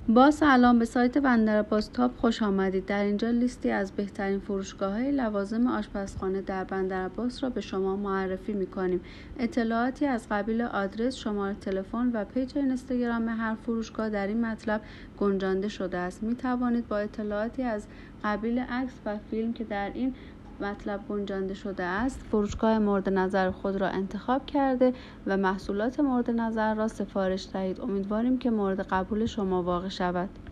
با سلام، به سایت بندرعباس تاپ خوش آمدید. در اینجا لیستی از بهترین فروشگاه‌های لوازم آشپزخانه در بندرعباس را به شما معرفی می‌کنیم. اطلاعاتی از قبیل آدرس، شماره تلفن و پیج اینستاگرام هر فروشگاه در این مطلب گنجانده شده است. می‌توانید با اطلاعاتی از قبیل عکس و فیلم که در این مطلب گنجانده شده است، فروشگاه مورد نظر خود را انتخاب کرده و محصولات مورد نظر را سفارش دهید. امیدواریم که مورد قبول شما واقع شود.